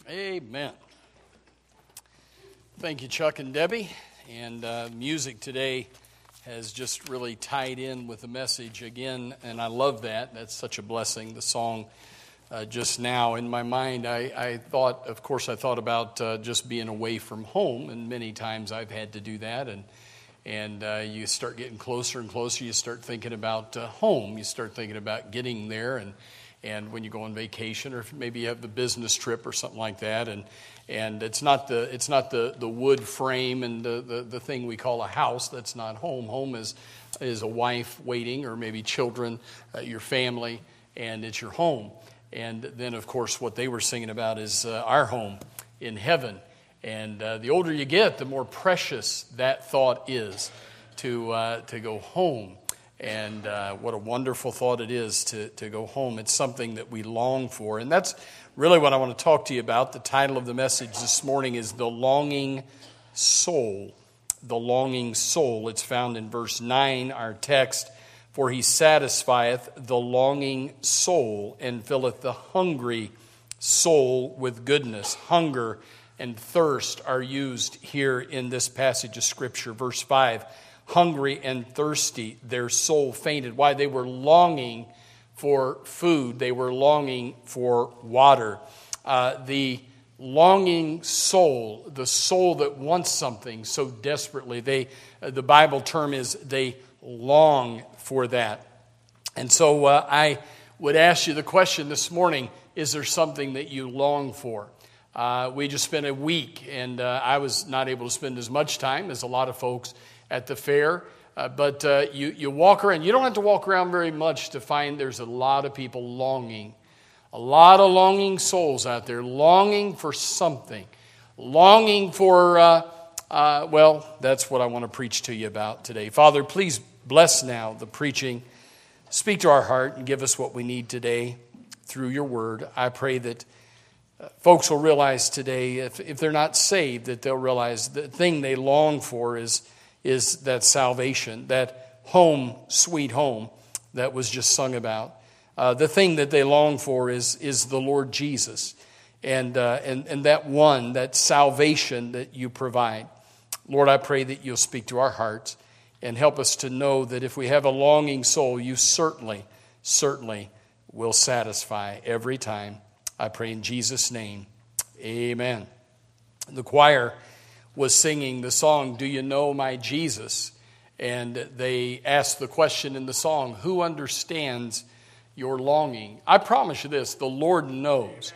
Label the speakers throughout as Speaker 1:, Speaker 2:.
Speaker 1: Amen. Thank you, Chuck and Debbie. And music today has just really tied in with the message again, and I love that. That's such a blessing. The song just now in my mind, I thought about just being away from home, and many times I've had to do that. And you start getting closer and closer. You start thinking about home. You start thinking about getting there, and when you go on vacation, or maybe you have the business trip or something like that, and it's not the wood frame and the thing we call a house. That's not home. Home is a wife waiting, or maybe children, your family, and it's your home. And then, of course, what they were singing about is our home in heaven. And the older you get, the more precious that thought is to go home. And what a wonderful thought it is to go home. It's something that we long for. And that's really what I want to talk to you about. The title of the message this morning is The Longing Soul. The Longing Soul. It's found in verse 9, our text. For he satisfieth the longing soul and filleth the hungry soul with goodness. Hunger and thirst are used here in this passage of Scripture. Verse 5. Hungry and thirsty, their soul fainted. Why? They were longing for food. They were longing for water. The longing soul, the soul that wants something so desperately, the Bible term is they long for that. And so I would ask you the question this morning, is there something that you long for? We just spent a week, and I was not able to spend as much time as a lot of folks at the fair, but you walk around. You don't have to walk around very much to find there's a lot of people longing. A lot of longing souls out there, longing for something. Longing for, that's what I want to preach to you about today. Father, please bless now the preaching. Speak to our heart and give us what we need today through your word. I pray that folks will realize today, if they're not saved, that they'll realize the thing they long for is that salvation, that home, sweet home that was just sung about. The thing that they long for is the Lord Jesus, and that one, that salvation that you provide. Lord, I pray that you'll speak to our hearts and help us to know that if we have a longing soul, you certainly will satisfy every time. I pray in Jesus' name, amen. The choir was singing the song, Do You Know My Jesus? And they asked the question in the song, who understands your longing? I promise you this, the Lord knows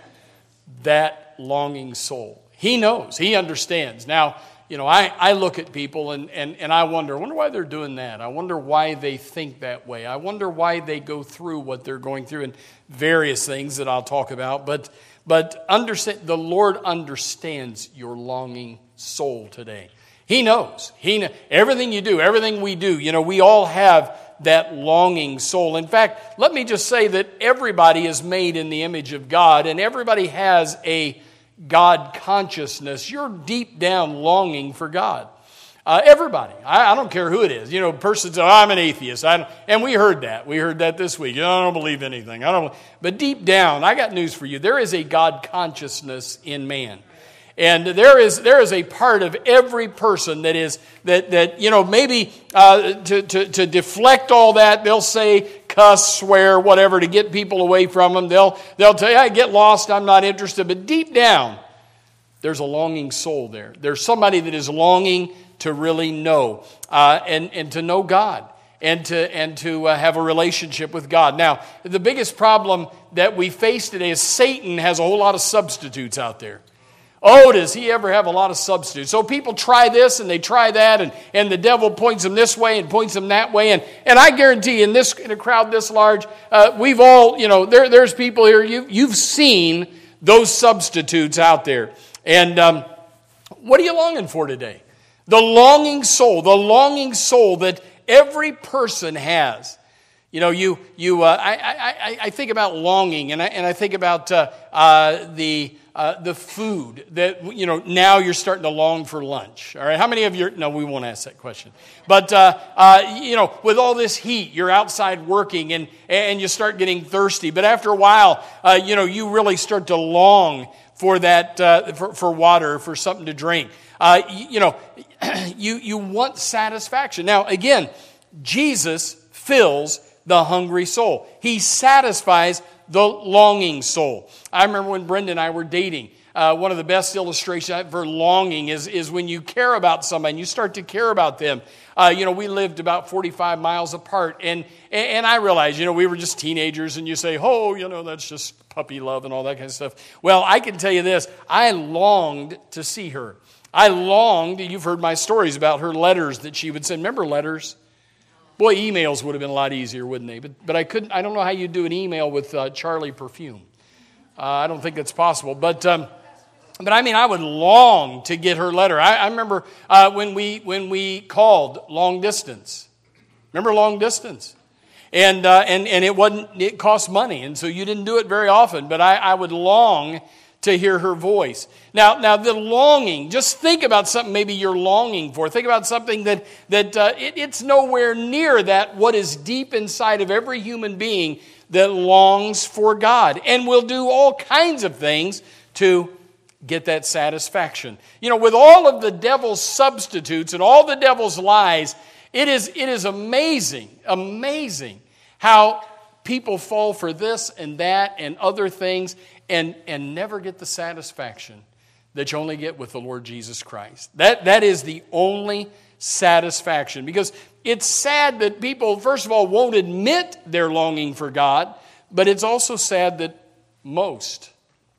Speaker 1: that longing soul. He knows, he understands. Now, I look at people and I wonder why they're doing that. I wonder why they think that way. I wonder why they go through what they're going through and various things that I'll talk about. But understand, the Lord understands your longing soul today. He knows. Everything you do, everything we do, we all have that longing soul. In fact, let me just say that everybody is made in the image of God, and everybody has a God consciousness. You're deep down longing for God. Everybody. I don't care who it is. A person says, I'm an atheist. And we heard that. We heard that this week. I don't believe anything. But deep down, I got news for you. There is a God consciousness in man. And there is a part of every person that maybe to deflect all that, they'll say, cuss, swear, whatever, to get people away from them. They'll tell you, I get lost, I'm not interested. But deep down, there's a longing soul there. There's somebody that is longing to really know and to know God and to have a relationship with God. Now, the biggest problem that we face today is Satan has a whole lot of substitutes out there. Oh, does he ever have a lot of substitutes? So people try this and they try that, and the devil points them this way and points them that way. And I guarantee you, in a crowd this large, we've all, there's people here, you've seen those substitutes out there. And what are you longing for today? The longing soul that every person has. I think about longing, and I think about the the food that, now you're starting to long for lunch. All right, how many of you, no, we won't ask that question. But, with all this heat, you're outside working and you start getting thirsty. But after a while, you really start to long for that, for water, for something to drink. You want satisfaction. Now, again, Jesus fills the hungry soul. He satisfies the longing soul. I remember when Brenda and I were dating, one of the best illustrations for longing is when you care about somebody and you start to care about them. We lived about 45 miles apart, and I realized, we were just teenagers, and you say, that's just puppy love and all that kind of stuff. Well, I can tell you this, I longed to see her. I longed, you've heard my stories about her letters that she would send. Remember letters? Boy, emails would have been a lot easier, wouldn't they? But I couldn't. I don't know how you do an email with Charlie Perfume. I don't think that's possible. But I mean, I would long to get her letter. I remember when we called long distance. Remember long distance? And it cost money, and so you didn't do it very often. But I would long to hear her voice. Now the longing, just think about something maybe you're longing for. Think about something that it's nowhere near that what is deep inside of every human being that longs for God and will do all kinds of things to get that satisfaction. With all of the devil's substitutes and all the devil's lies, it is amazing how people fall for this and that and other things and never get the satisfaction that you only get with the Lord Jesus Christ. That is the only satisfaction. Because it's sad that people, first of all, won't admit their longing for God, but it's also sad that most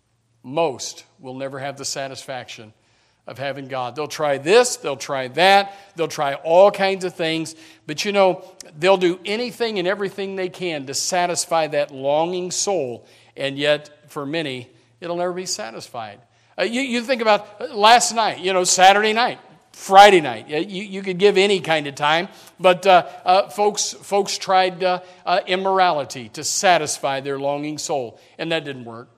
Speaker 1: will never have the satisfaction of having God. They'll try this, they'll try that, they'll try all kinds of things, but they'll do anything and everything they can to satisfy that longing soul, and yet, for many, it'll never be satisfied. You think about last night, Saturday night, Friday night. You could give any kind of time, but folks tried immorality to satisfy their longing soul, and that didn't work.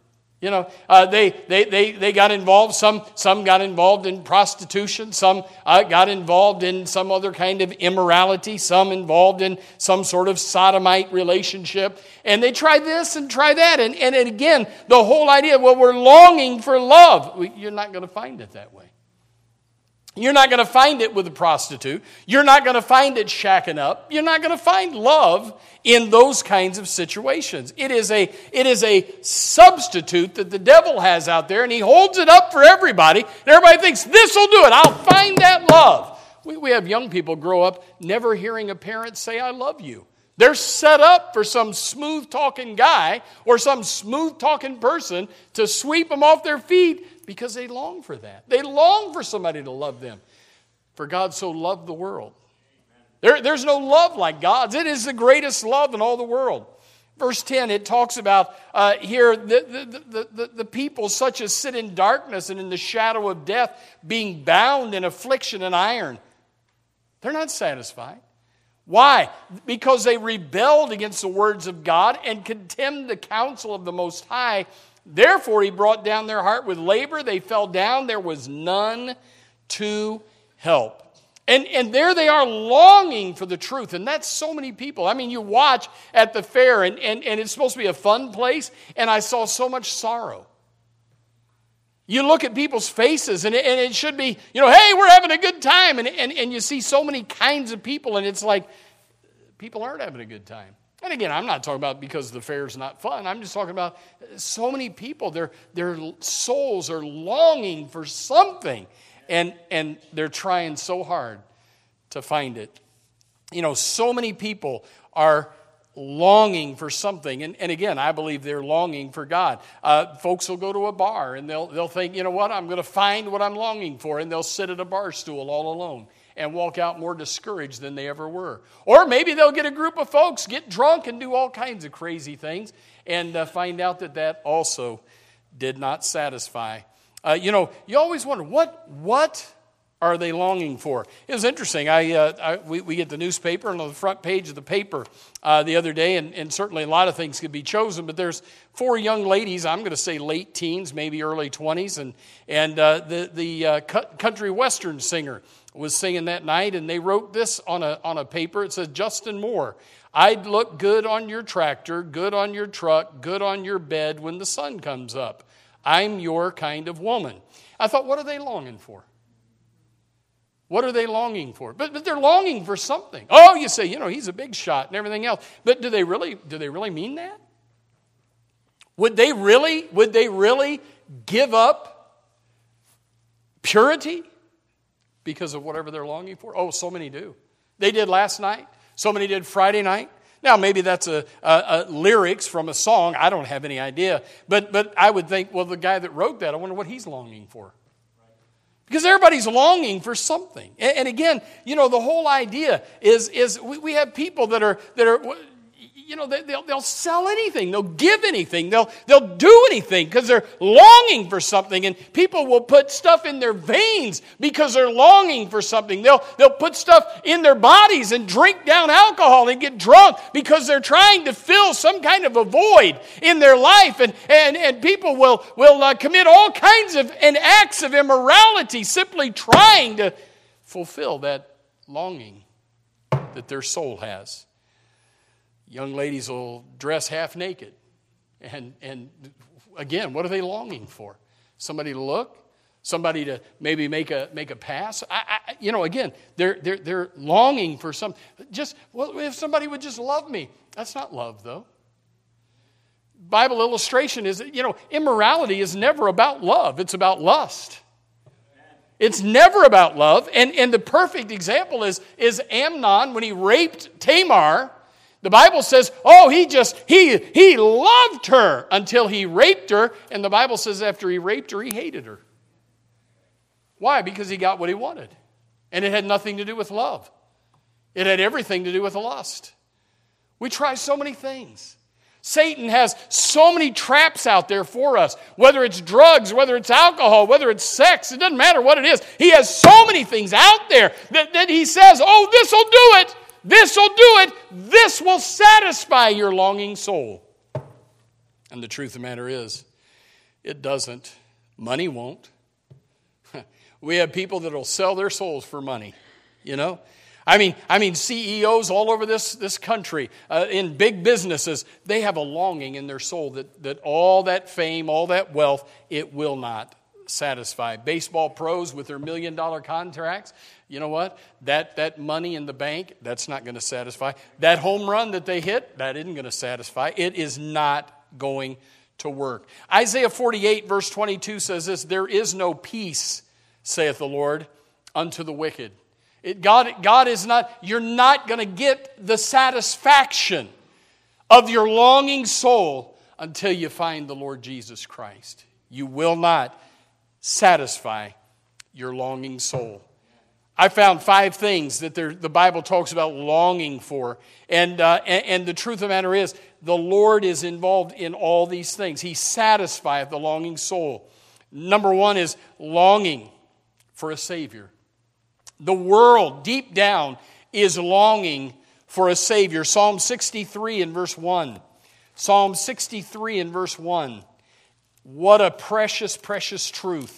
Speaker 1: They got involved. Some got involved in prostitution. Some got involved in some other kind of immorality. Some involved in some sort of sodomite relationship. And they tried this and tried that. And again, the whole idea, we're longing for love. You're not going to find it that way. You're not going to find it with a prostitute. You're not going to find it shacking up. You're not going to find love in those kinds of situations. It is a substitute that the devil has out there, and he holds it up for everybody, and everybody thinks, this will do it. I'll find that love. We have young people grow up never hearing a parent say, I love you. They're set up for some smooth-talking guy or some smooth-talking person to sweep them off their feet because they long for that. They long for somebody to love them. For God so loved the world. There's no love like God's. It is the greatest love in all the world. Verse 10, it talks about here the people such as sit in darkness and in the shadow of death, being bound in affliction and iron. They're not satisfied. Why? Because they rebelled against the words of God and contemned the counsel of the Most High. Therefore, he brought down their heart with labor. They fell down. There was none to help. And there they are longing for the truth. And that's so many people. I mean, you watch at the fair, and it's supposed to be a fun place, and I saw so much sorrow. You look at people's faces, and it should be, hey, we're having a good time. And you see so many kinds of people, and it's like people aren't having a good time. And again, I'm not talking about because the fair's not fun. I'm just talking about so many people, their souls are longing for something, and they're trying so hard to find it. So many people are longing for something. And again, I believe they're longing for God. Folks will go to a bar and they'll think, I'm going to find what I'm longing for. And they'll sit at a bar stool all alone and walk out more discouraged than they ever were. Or maybe they'll get a group of folks, get drunk and do all kinds of crazy things and find out that also did not satisfy. You always wonder, what are they longing for? It was interesting. We get the newspaper, and on the front page of the paper the other day, and certainly a lot of things could be chosen, but there's 4 young ladies, I'm going to say late teens, maybe early 20s, and the country western singer was singing that night, and they wrote this on a paper. It says, Justin Moore, I'd look good on your tractor, good on your truck, good on your bed when the sun comes up. I'm your kind of woman. I thought, what are they longing for? What are they longing for? But they're longing for something. Oh, you say, he's a big shot and everything else. But do they really mean that? Would they really give up purity because of whatever they're longing for? Oh, so many do. They did last night. So many did Friday night. Now, maybe that's a lyrics from a song. I don't have any idea. But I would think, well, the guy that wrote that, I wonder what he's longing for. Because everybody's longing for something. And again, the whole idea is we have people that are they'll sell anything, they'll give anything, they'll do anything because they're longing for something. And people will put stuff in their veins because they're longing for something. They'll put stuff in their bodies and drink down alcohol and get drunk because they're trying to fill some kind of a void in their life. And people will commit all kinds of acts of immorality simply trying to fulfill that longing that their soul has. Young ladies will dress half naked. And again, what are they longing for? Somebody to look? Somebody to maybe make a pass? Again, they're longing for some. If somebody would just love me. That's not love, though. Bible illustration is, immorality is never about love. It's about lust. It's never about love. And the perfect example is Amnon when he raped Tamar. The Bible says, he loved her until he raped her. And the Bible says after he raped her, he hated her. Why? Because he got what he wanted. And it had nothing to do with love. It had everything to do with lust. We try so many things. Satan has so many traps out there for us. Whether it's drugs, whether it's alcohol, whether it's sex, it doesn't matter what it is. He has so many things out there that he says, this will do it. This will do it. This will satisfy your longing soul. And the truth of the matter is, it doesn't. Money won't. We have people that will sell their souls for money, I mean, CEOs all over this country, in big businesses, they have a longing in their soul that all that fame, all that wealth, it will not satisfy. Baseball pros with their $1 million contracts, you know what? That money in the bank, that's not going to satisfy. That home run that they hit, that isn't going to satisfy. It is not going to work. Isaiah 48 verse 22 says this, there is no peace, saith the Lord, unto the wicked. God is not, you're not going to get the satisfaction of your longing soul until you find the Lord Jesus Christ. You will not satisfy your longing soul. I found 5 things that the Bible talks about longing for. And the truth of the matter is, the Lord is involved in all these things. He satisfieth the longing soul. Number 1 is longing for a Savior. The world, deep down, is longing for a Savior. Psalm 63 and verse 1. Psalm 63 and verse 1. What a precious, precious truth.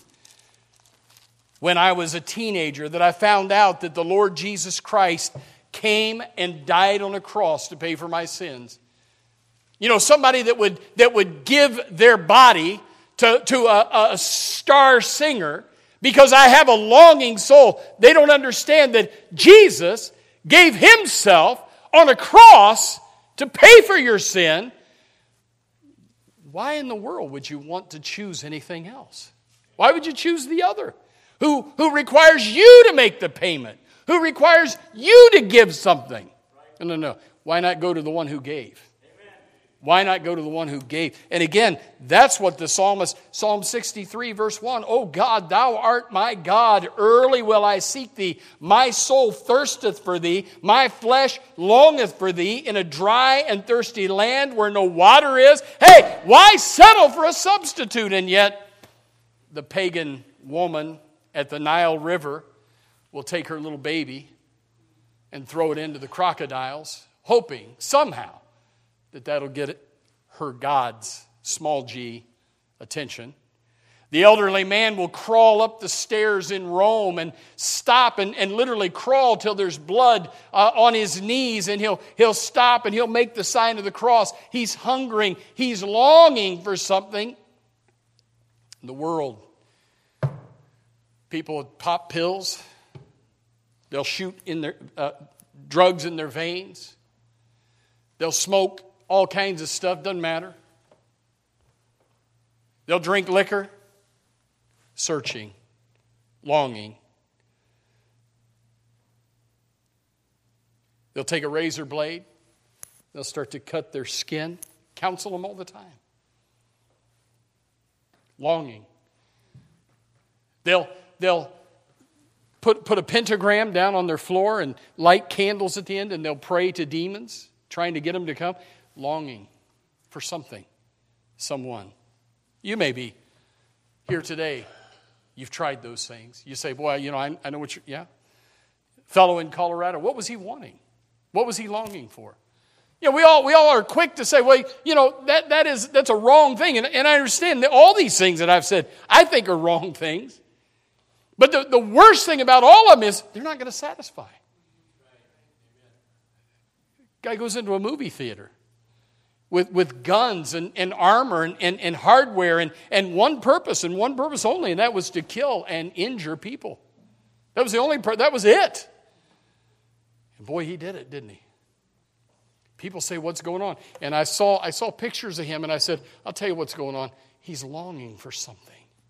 Speaker 1: When I was a teenager, that I found out that the Lord Jesus Christ came and died on a cross to pay for my sins. Somebody that would give their body to a star singer because I have a longing soul. They don't understand that Jesus gave himself on a cross to pay for your sin. Why in the world would you want to choose anything else? Why would you choose the other? Who requires you to make the payment? Who requires you to give something? No. Why not go to the one who gave? Why not go to the one who gave? And again, that's what the psalmist, Psalm 63 verse 1, O God, thou art my God, early will I seek thee. My soul thirsteth for thee, my flesh longeth for thee in a dry and thirsty land where no water is. Hey, why settle for a substitute? And yet, the pagan woman at the Nile River, will take her little baby and throw it into the crocodiles, hoping somehow that that'll get her God's, small g, attention. The elderly man will crawl up the stairs in Rome and stop and literally crawl till there's blood on his knees, and he'll stop and he'll make the sign of the cross. He's hungering. He's longing for something. In the world, people would pop pills. They'll shoot in their drugs in their veins. They'll smoke all kinds of stuff. Doesn't matter. They'll drink liquor. Searching, longing. They'll take a razor blade. They'll start to cut their skin. Counsel them all the time. Longing. They'll put a pentagram down on their floor and light candles at the end, and they'll pray to demons, trying to get them to come. Longing for something, someone. You may be here today. You've tried those things. You say, boy, I know what you're, yeah. Fellow in Colorado, what was he wanting? What was he longing for? We all are quick to say, well, that's a wrong thing. And I understand that all these things that I've said, I think are wrong things. But the worst thing about all of them is they're not going to satisfy. Guy goes into a movie theater with guns and armor and hardware and one purpose and one purpose only, and that was to kill and injure people. That was the only that was it. And boy, he did it, didn't he? People say, what's going on? And I saw pictures of him, and I said, I'll tell you what's going on. He's longing for something.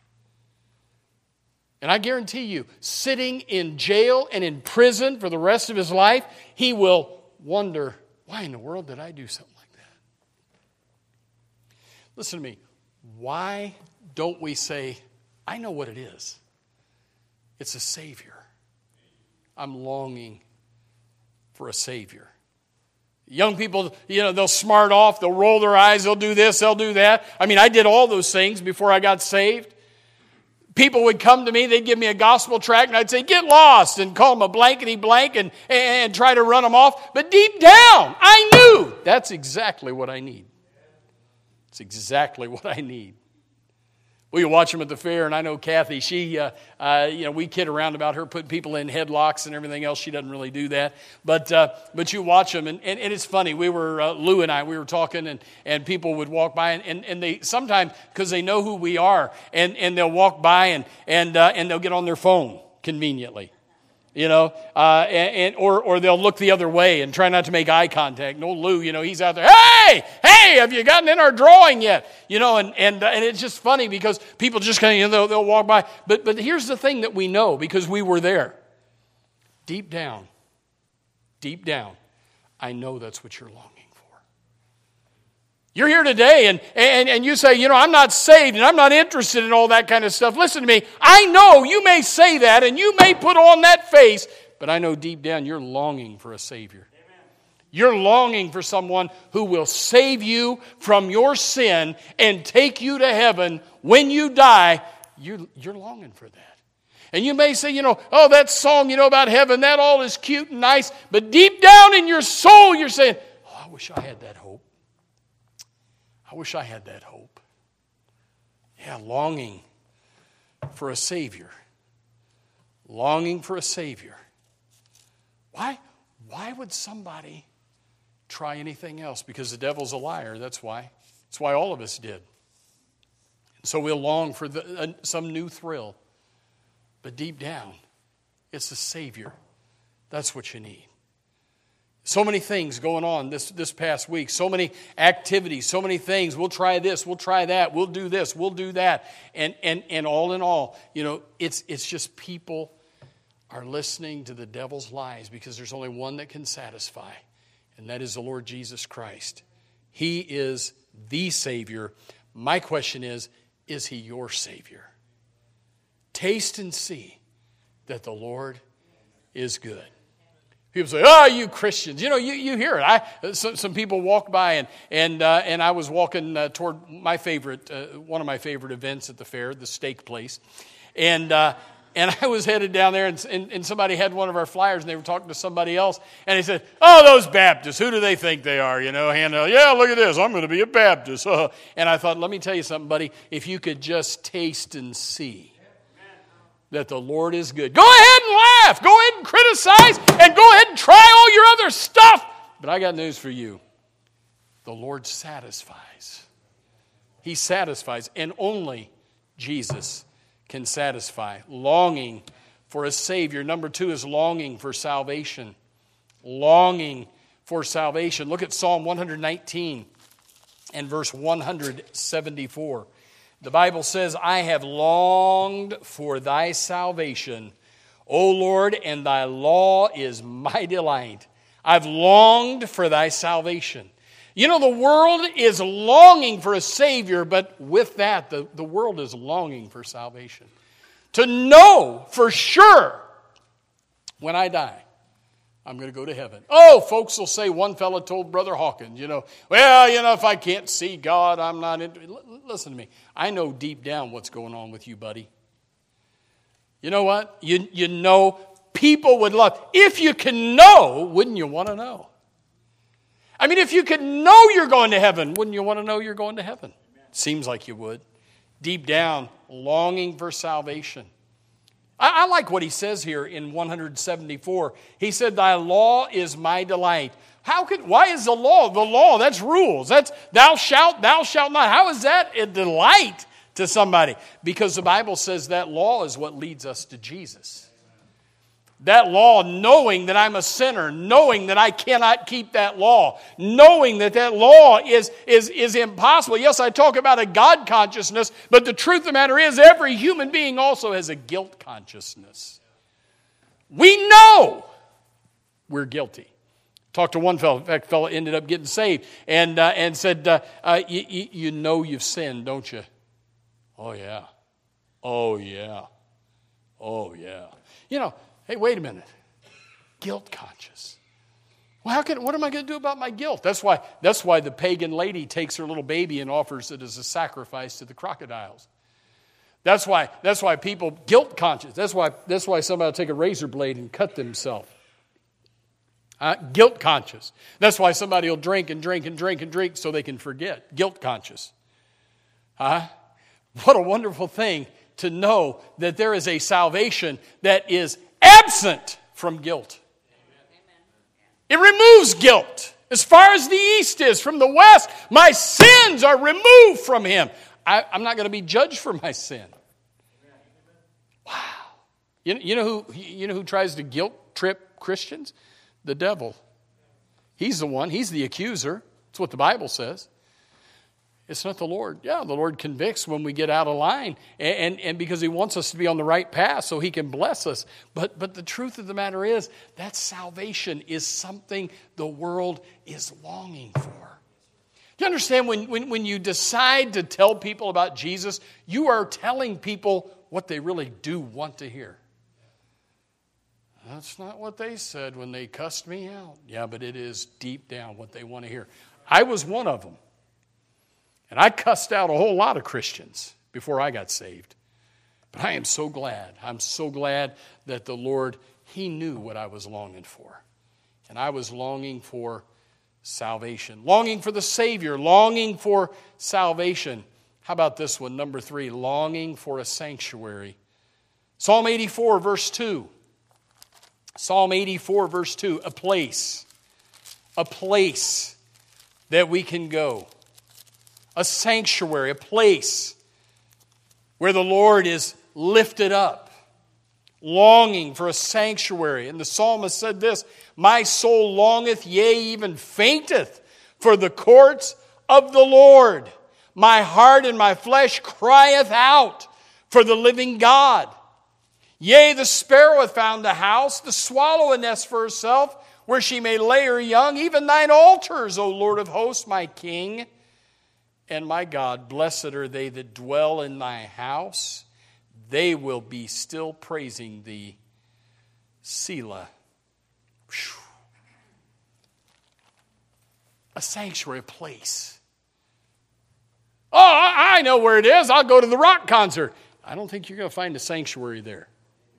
Speaker 1: And I guarantee you, sitting in jail and in prison for the rest of his life, he will wonder, why in the world did I do something like that? Listen to me. Why don't we say, I know what it is. It's a Savior. I'm longing for a Savior. Young people, they'll smart off, they'll roll their eyes, they'll do this, they'll do that. I mean, I did all those things before I got saved. People would come to me, they'd give me a gospel tract, and I'd say, get lost, and call them a blankety blank and try to run them off. But deep down, I knew that's exactly what I need. It's exactly what I need. Well, you watch them at the fair, and I know Kathy, she, we kid around about her putting people in headlocks and everything else. She doesn't really do that. But you watch them, and it's funny. We were, Lou and I, we were talking, and people would walk by, and they sometimes, because they know who we are, and they'll walk by, and they'll get on their phone conveniently. Or they'll look the other way and try not to make eye contact. And old Lou, he's out there, hey, have you gotten in our drawing yet? And it's just funny because people just kind of, they'll walk by. But here's the thing that we know because we were there. Deep down, I know that's what you're longing for. You're here today and you say, I'm not saved and I'm not interested in all that kind of stuff. Listen to me. I know you may say that and you may put on that face, but I know deep down you're longing for a Savior. Amen. You're longing for someone who will save you from your sin and take you to heaven when you die. You're longing for that. And you may say, that song, about heaven, that all is cute and nice, but deep down in your soul you're saying, I wish I had that hope. I wish I had that hope. Yeah, longing for a Savior. Longing for a Savior. Why would somebody try anything else? Because the devil's a liar, that's why. That's why all of us did. So we'll long for some new thrill. But deep down, it's the Savior. That's what you need. So many things going on this past week. So many activities, so many things. We'll try this, we'll try that, we'll do this, we'll do that. And all in all, it's just people are listening to the devil's lies because there's only one that can satisfy, and that is the Lord Jesus Christ. He is the Savior. My question is He your Savior? Taste and see that the Lord is good. People say, you Christians. You hear it. Some people walk by, and I was walking toward my favorite, one of my favorite events at the fair, the steak place. And And I was headed down there, and somebody had one of our flyers, and they were talking to somebody else. And they said, oh, those Baptists, who do they think they are? You know, hand out, yeah, look at this, I'm going to be a Baptist. And I thought, let me tell you something, buddy. If you could just taste and see that the Lord is good. Go ahead and laugh. Go ahead and criticize. And go ahead and try all your other stuff. But I got news for you. The Lord satisfies. He satisfies. And only Jesus can satisfy. Longing for a Savior. Number 2 is longing for salvation. Longing for salvation. Look at Psalm 119 and verse 174. The Bible says, I have longed for thy salvation, O Lord, and thy law is my delight. I've longed for thy salvation. You know, the world is longing for a Savior, but with that, the world is longing for salvation. To know for sure when I die, I'm going to go to heaven. Oh, folks will say, one fellow told Brother Hawkins, well, if I can't see God, I'm not into it. Listen to me. I know deep down what's going on with you, buddy. You know what? You know, people would love. If you can know, wouldn't you want to know? I mean, if you could know you're going to heaven, wouldn't you want to know you're going to heaven? Seems like you would. Deep down, longing for salvation. I like what he says here in 174. He said, thy law is my delight. Why is the law? The law, that's rules. That's thou shalt not. How is that a delight to somebody? Because the Bible says that law is what leads us to Jesus. That law, knowing that I'm a sinner, knowing that I cannot keep that law, knowing that law is impossible. Yes, I talk about a God consciousness, but the truth of the matter is every human being also has a guilt consciousness. We know we're guilty. Talked to one fellow, in fact, fellow ended up getting saved, and said, you know you've sinned, don't you? Oh, yeah. Oh, yeah. Oh, yeah. Hey, wait a minute. Guilt conscious. Well, what am I going to do about my guilt? That's why the pagan lady takes her little baby and offers it as a sacrifice to the crocodiles. That's why people guilt conscious. That's why somebody will take a razor blade and cut themselves. Guilt conscious. That's why somebody will drink and drink and drink and drink so they can forget. Guilt conscious. What a wonderful thing to know that there is a salvation that is absent from guilt. It removes guilt. As far as the east is from the west, my sins are removed from him. I'm not going to be judged for my sin. Wow. You know who tries to guilt trip Christians? The devil. He's the one. He's the accuser. That's what the Bible says. It's not the Lord. Yeah, the Lord convicts when we get out of line, and because he wants us to be on the right path so he can bless us. But the truth of the matter is that salvation is something the world is longing for. Do you understand when you decide to tell people about Jesus, you are telling people what they really do want to hear. That's not what they said when they cussed me out. Yeah, but it is deep down what they want to hear. I was one of them. And I cussed out a whole lot of Christians before I got saved. But I am so glad. I'm so glad that the Lord, he knew what I was longing for. And I was longing for salvation. Longing for the Savior. Longing for salvation. How about this one? Number 3, longing for a sanctuary. Psalm 84, verse 2. Psalm 84, verse 2. A place. A place that we can go. A sanctuary, a place where the Lord is lifted up, longing for a sanctuary. And the psalmist said this, my soul longeth, yea, even fainteth, for the courts of the Lord. My heart and my flesh crieth out for the living God. Yea, the sparrow hath found a house, the swallow a nest for herself, where she may lay her young, even thine altars, O Lord of hosts, my King. And my God, blessed are they that dwell in thy house. They will be still praising thee. Selah. Whew. A sanctuary, a place. Oh, I know where it is. I'll go to the rock concert. I don't think you're going to find a sanctuary there.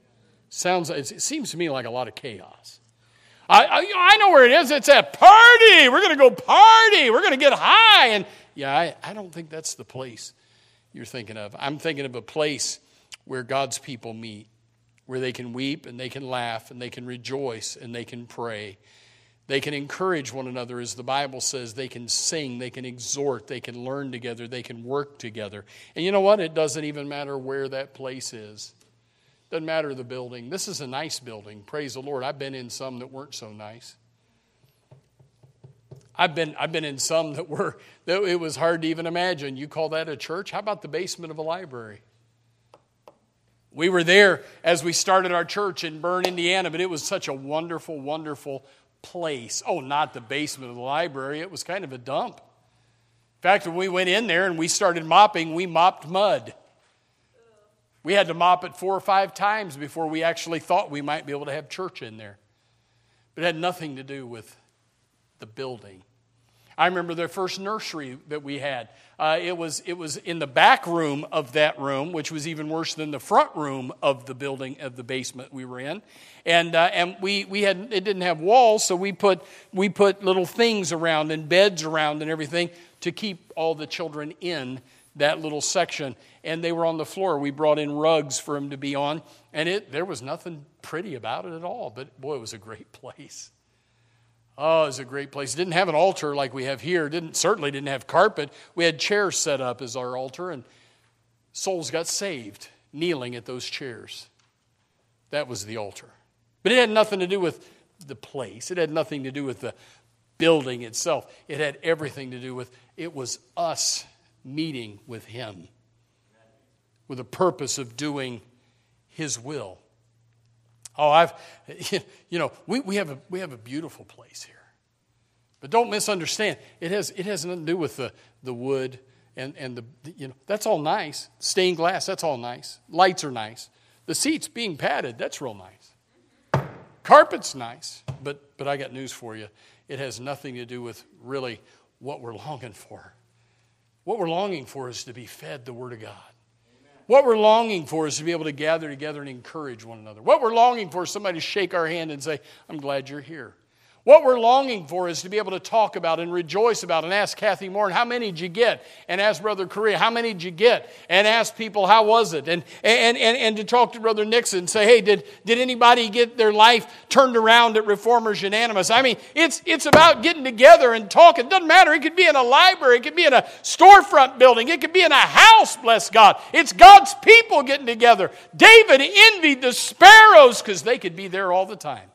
Speaker 1: It seems to me like a lot of chaos. I know where it is. It's a party. We're going to go party. We're going to get high. And yeah, I don't think that's the place you're thinking of. I'm thinking of a place where God's people meet, where they can weep and they can laugh and they can rejoice and they can pray. They can encourage one another, as the Bible says. They can sing, they can exhort, they can learn together, they can work together. And you know what? It doesn't even matter where that place is. Doesn't matter the building. This is a nice building. Praise the Lord. I've been in some that weren't so nice. I've been in some that it was hard to even imagine. You call that a church? How about the basement of a library? We were there as we started our church in Bern, Indiana, but it was such a wonderful, wonderful place. Oh, not the basement of the library. It was kind of a dump. In fact, when we went in there and we started mopping, we mopped mud. We had to mop it 4 or 5 times before we actually thought we might be able to have church in there. But it had nothing to do with the building. I remember the first nursery that we had. It was in the back room of that room, which was even worse than the front room of the building of the basement we were in. And we had, it didn't have walls, so we put little things around and beds around and everything to keep all the children in that little section. And they were on the floor. We brought in rugs for them to be on, and there was nothing pretty about it at all. But boy, it was a great place. Oh, it was a great place. It didn't have an altar like we have here. Certainly didn't have carpet. We had chairs set up as our altar, and souls got saved kneeling at those chairs. That was the altar. But it had nothing to do with the place. It had nothing to do with the building itself. It had everything to do with, it was us meeting with Him with the purpose of doing His will. Oh, we have a beautiful place here, but don't misunderstand. It has nothing to do with the wood and that's all nice. Stained glass, that's all nice. Lights are nice. The seats being padded, that's real nice. Carpet's nice, but I got news for you. It has nothing to do with really what we're longing for. What we're longing for is to be fed the Word of God. What we're longing for is to be able to gather together and encourage one another. What we're longing for is somebody to shake our hand and say, I'm glad you're here. What we're longing for is to be able to talk about and rejoice about and ask Kathy Moore, how many did you get? And ask Brother Correa, how many did you get? And ask people, how was it? And to talk to Brother Nixon and say, hey, did anybody get their life turned around at Reformers Unanimous? I mean, it's about getting together and talking. It doesn't matter. It could be in a library. It could be in a storefront building. It could be in a house, bless God. It's God's people getting together. David envied the sparrows because they could be there all the time.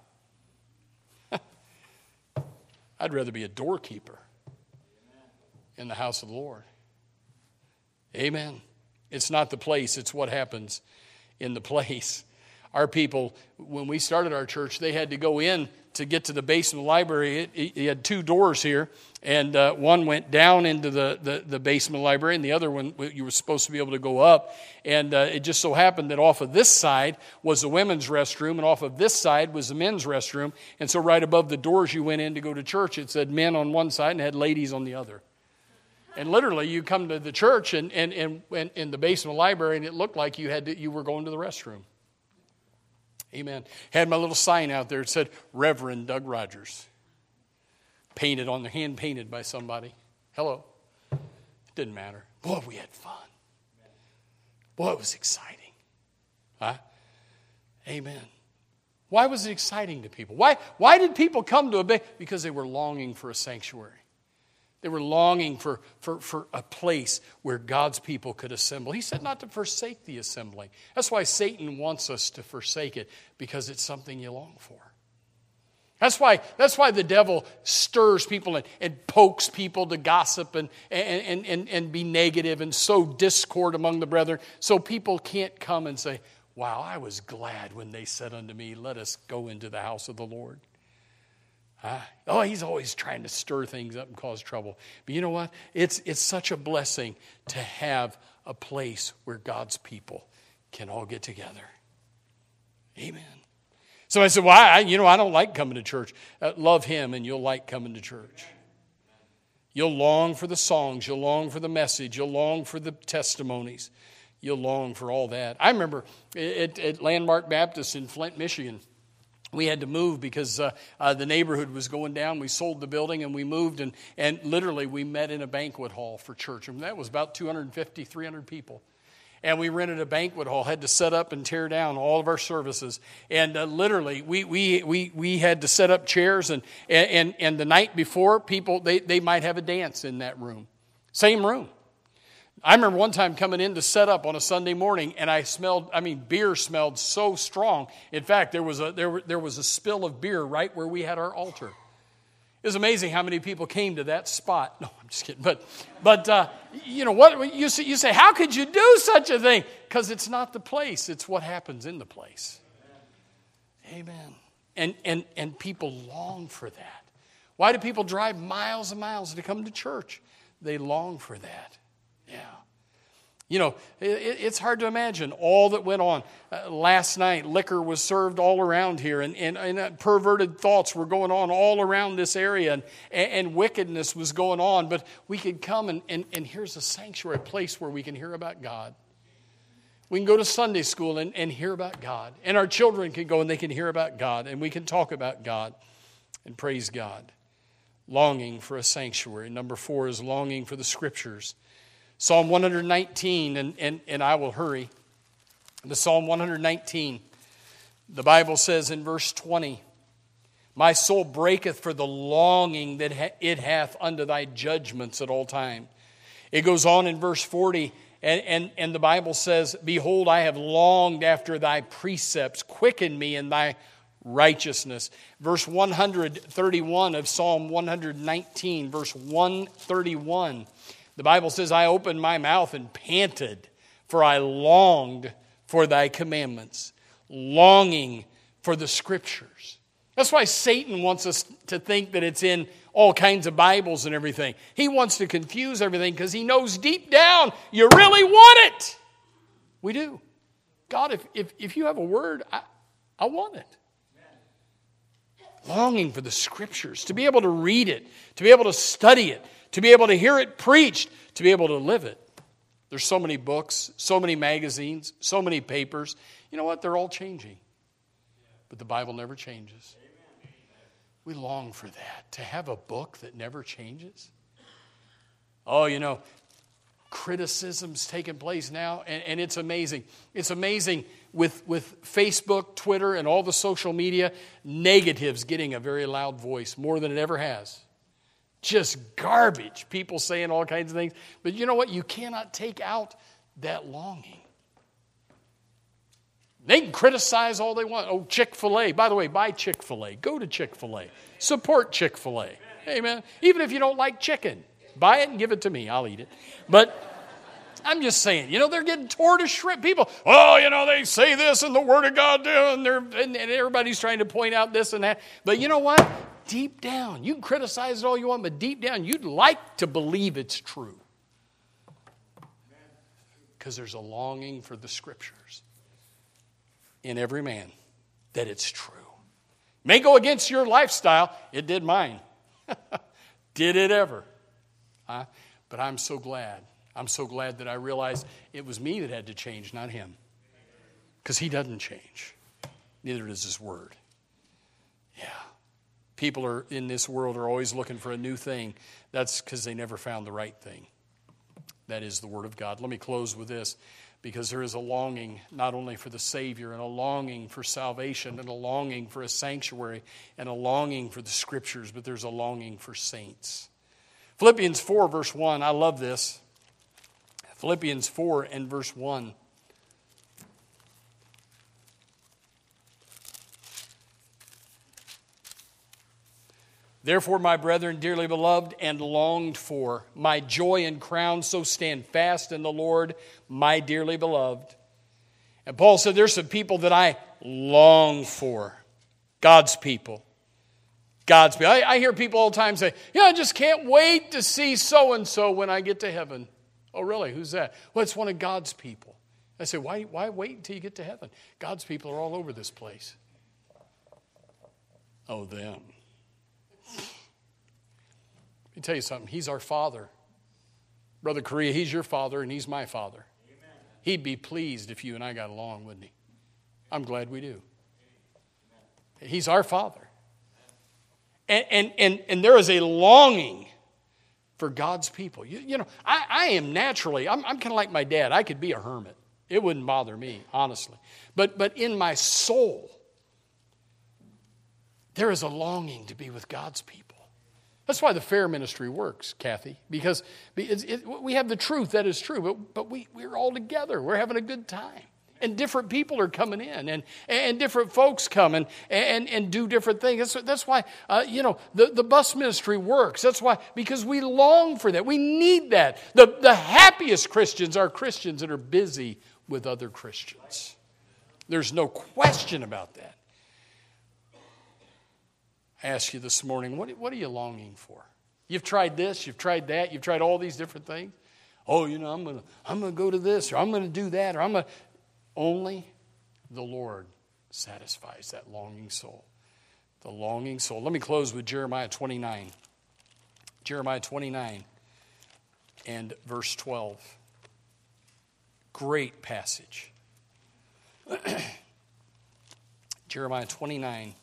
Speaker 1: I'd rather be a doorkeeper in the house of the Lord. Amen. It's not the place, it's what happens in the place. Our people, when we started our church, they had to go in to get to the base of the library. It had 2 doors here, and one went down into the basement of the library, and the other one, you were supposed to be able to go up. And it just so happened that off of this side was the women's restroom, and off of this side was the men's restroom. And so right above the doors you went in to go to church, it said men on one side and had ladies on the other. And literally, you come to the church and in the basement of the library, and it looked like you were going to the restroom. Amen. Had my little sign out there. It said, Reverend Doug Rogers. Painted on the hand painted by somebody. Hello. It didn't matter. Boy, we had fun. Boy, it was exciting. Huh? Amen. Why was it exciting to people? Why did people come to because they were longing for a sanctuary. They were longing for a place where God's people could assemble. He said not to forsake the assembling. That's why Satan wants us to forsake it, because it's something you long for. That's why the devil stirs people and pokes people to gossip and be negative and sow discord among the brethren, so people can't come and say, wow, I was glad when they said unto me, let us go into the house of the Lord. He's always trying to stir things up and cause trouble. But you know what? It's such a blessing to have a place where God's people can all get together. Amen. So I said, well, I don't like coming to church. Love Him and you'll like coming to church. You'll long for the songs. You'll long for the message. You'll long for the testimonies. You'll long for all that. I remember at Landmark Baptist in Flint, Michigan, we had to move because the neighborhood was going down. We sold the building and we moved, and literally we met in a banquet hall for church. And that was about 250, 300 people. And we rented a banquet hall, had to set up and tear down all of our services. And literally, we had to set up chairs. And the night before, people, they might have a dance in that room. Same room. I remember one time coming in to set up on a Sunday morning, and beer smelled so strong. In fact, there was a spill of beer right where we had our altar. It was amazing how many people came to that spot. No, I'm just kidding. But you know what you say? How could you do such a thing? Because it's not the place; it's what happens in the place. Amen. And people long for that. Why do people drive miles and miles to come to church? They long for that. Yeah. You know, it's hard to imagine all that went on. Last night, liquor was served all around here, and perverted thoughts were going on all around this area, and wickedness was going on. But we could come, and here's a sanctuary, place where we can hear about God. We can go to Sunday school and hear about God. And our children can go and they can hear about God, and we can talk about God and praise God. Longing for a sanctuary. Number 4 is longing for the Scriptures. Psalm 119, and I will hurry. The Psalm 119, the Bible says in verse 20, my soul breaketh for the longing that it hath unto thy judgments at all time. It goes on in verse 40, and the Bible says, behold, I have longed after thy precepts. Quicken me in thy righteousness. Verse 131 of Psalm 119, verse 131. The Bible says, I opened my mouth and panted, for I longed for thy commandments. Longing for the Scriptures. That's why Satan wants us to think that it's in all kinds of Bibles and everything. He wants to confuse everything because he knows deep down you really want it. We do. God, if you have a word, I want it. Longing for the Scriptures, to be able to read it, to be able to study it, to be able to hear it preached, to be able to live it. There's so many books, so many magazines, so many papers. You know what? They're all changing. But the Bible never changes. We long for that, to have a book that never changes. Oh, you know, criticism's taking place now, and it's amazing. It's amazing with Facebook, Twitter, and all the social media, negatives getting a very loud voice, more than it ever has. Just garbage. People saying all kinds of things. But you know what? You cannot take out that longing. They can criticize all they want. Oh, Chick-fil-A. By the way, buy Chick-fil-A. Go to Chick-fil-A. Support Chick-fil-A. Amen. Even if you don't like chicken, buy it and give it to me. I'll eat it. But I'm just saying, you know, they're getting torn to shreds. People, oh, you know, they say this and the Word of God, and everybody's trying to point out this and that. But you know what? Deep down, you can criticize it all you want, but deep down, you'd like to believe it's true. Because there's a longing for the Scriptures in every man that it's true. May go against your lifestyle. It did mine. Did it ever? But I'm so glad. I'm so glad that I realized it was me that had to change, not him. Because he doesn't change. Neither does his word. Yeah. People are in this world are always looking for a new thing. That's because they never found the right thing. That is the Word of God. Let me close with this, because there is a longing not only for the Savior, and a longing for salvation, and a longing for a sanctuary, and a longing for the Scriptures, but there's a longing for saints. Philippians 4, verse 1, I love this. Philippians 4 and verse 1. Therefore, my brethren, dearly beloved and longed for, my joy and crown, so stand fast in the Lord, my dearly beloved. And Paul said, there's some people that I long for. God's people. God's people. I hear people all the time say, yeah, I just can't wait to see so-and-so when I get to heaven. Oh, really? Who's that? Well, it's one of God's people. I say, why wait until you get to heaven? God's people are all over this place. Oh, them. Let me tell you something. He's our Father. Brother Correa, he's your father and he's my father. Amen. He'd be pleased if you and I got along, wouldn't he? I'm glad we do. He's our Father. And there is a longing for God's people. You know, I am naturally, I'm kind of like my dad. I could be a hermit. It wouldn't bother me, honestly. But in my soul, there is a longing to be with God's people. That's why the fair ministry works, Kathy, because we have the truth, that is true, but we're all together. We're having a good time. And different people are coming in, and different folks come and do different things. That's why, the bus ministry works. That's why, because we long for that. We need that. The happiest Christians are Christians that are busy with other Christians. There's no question about that. I ask you this morning, what are you longing for? You've tried this, you've tried that, you've tried all these different things. Oh, I'm gonna go to this, or I'm gonna do that, or only the Lord satisfies that longing soul. The longing soul. Let me close with Jeremiah 29. Jeremiah 29 and verse 12. Great passage. Jeremiah 29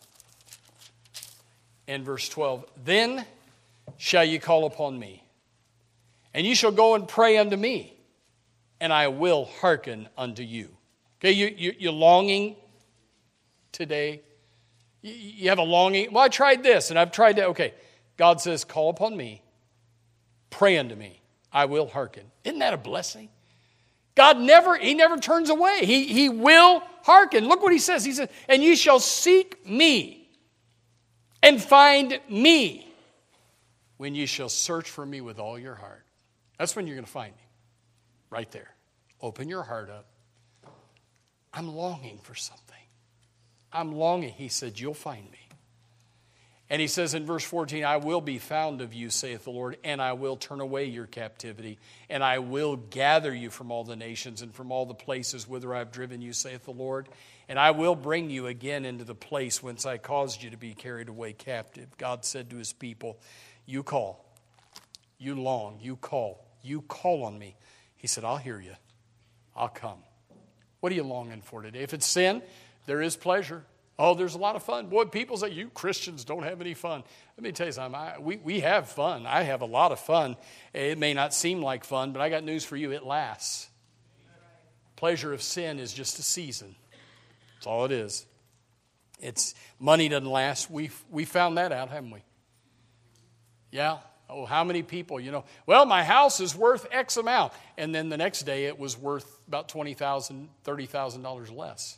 Speaker 1: and verse 12. Then shall you call upon me, and you shall go and pray unto me, and I will hearken unto you. Okay, you're longing today. You have a longing. Well, I tried this and I've tried that. Okay, God says, call upon me, pray unto me, I will hearken. Isn't that a blessing? God never turns away. He will hearken. Look what he says. He says, and you shall seek me and find me when you shall search for me with all your heart. That's when you're going to find me. Right there. Open your heart up. I'm longing for something. I'm longing. He said, you'll find me. And he says in verse 14, I will be found of you, saith the Lord, and I will turn away your captivity, and I will gather you from all the nations and from all the places whither I have driven you, saith the Lord, and I will bring you again into the place whence I caused you to be carried away captive. God said to his people, you call, you long, you call on me. He said, I'll hear you. I'll come. What are you longing for today? If it's sin, there is pleasure. Oh, there's a lot of fun. Boy, people say, you Christians don't have any fun. Let me tell you something. We have fun. I have a lot of fun. It may not seem like fun, but I got news for you. It lasts. Pleasure of sin is just a season. That's all it is. Money doesn't last. We found that out, haven't we? Yeah. Oh, how many people, well, my house is worth X amount. And then the next day it was worth about $20,000, $30,000 less.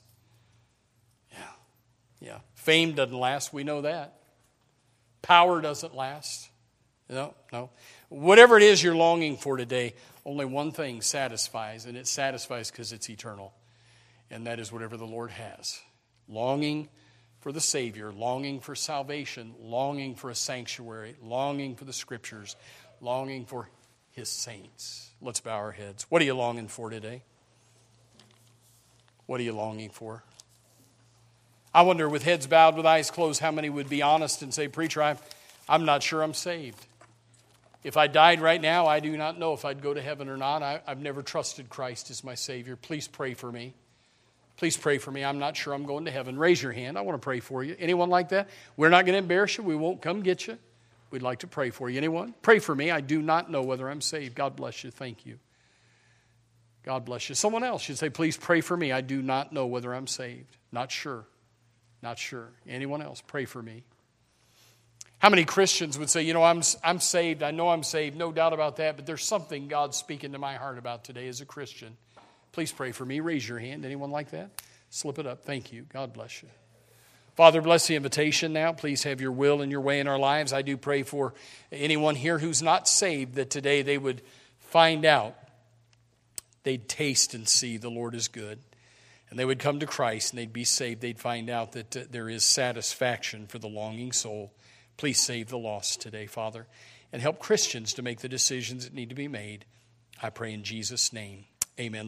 Speaker 1: Yeah. Fame doesn't last. We know that. Power doesn't last. No. Whatever it is you're longing for today, only one thing satisfies, and it satisfies because it's eternal. And that is whatever the Lord has. Longing for the Savior, longing for salvation, longing for a sanctuary, longing for the Scriptures, longing for His saints. Let's bow our heads. What are you longing for today? What are you longing for? I wonder, with heads bowed, with eyes closed, how many would be honest and say, Preacher, I'm not sure I'm saved. If I died right now, I do not know if I'd go to heaven or not. I've never trusted Christ as my Savior. Please pray for me. Please pray for me. I'm not sure I'm going to heaven. Raise your hand. I want to pray for you. Anyone like that? We're not going to embarrass you. We won't come get you. We'd like to pray for you. Anyone? Pray for me. I do not know whether I'm saved. God bless you. Thank you. God bless you. Someone else should say, please pray for me. I do not know whether I'm saved. Not sure. Not sure. Anyone else? Pray for me. How many Christians would say, I'm saved. I know I'm saved. No doubt about that. But there's something God's speaking to my heart about today as a Christian. Please pray for me. Raise your hand. Anyone like that? Slip it up. Thank you. God bless you. Father, bless the invitation now. Please have your will and your way in our lives. I do pray for anyone here who's not saved that today they would find out. They'd taste and see the Lord is good. And they would come to Christ and they'd be saved. They'd find out that there is satisfaction for the longing soul. Please save the lost today, Father, and help Christians to make the decisions that need to be made. I pray in Jesus' name. Amen.